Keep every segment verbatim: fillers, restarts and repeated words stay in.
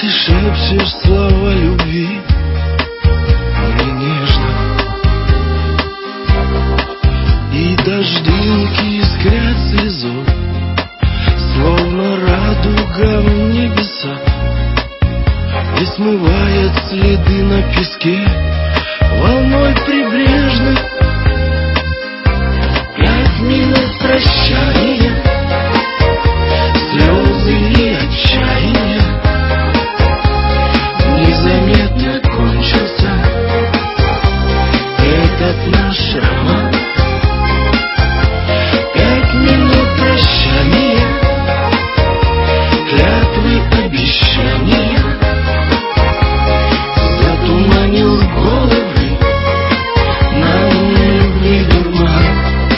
ты шепчешь слова любви мне нежно, и дождинки искрят слезой, словно радуга в небеса, и смывает следы на песке волной прибрежной. Пять минут прощания, слезы и отчаяние, незаметно кончился этот наш роман. Пять минут прощания, клятвы, обещания, затуманил головы нам любви дурман.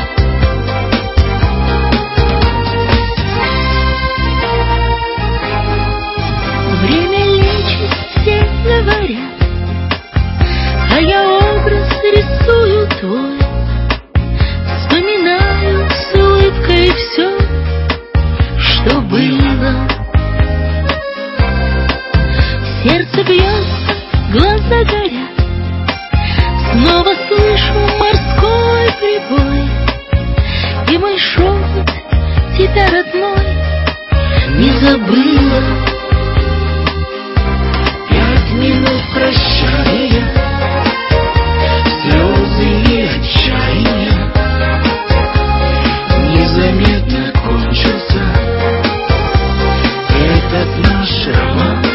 Время лечит, все говорят, а я образ рисую твой. Вспоминаю с улыбкой все, что было. Сердце бьется, глаза горят, снова слышу морской прибой, и мой шепот тебя, родной, не забыла. Пять минут прощания, слезы и отчаяние, незаметно кончился этот наш роман.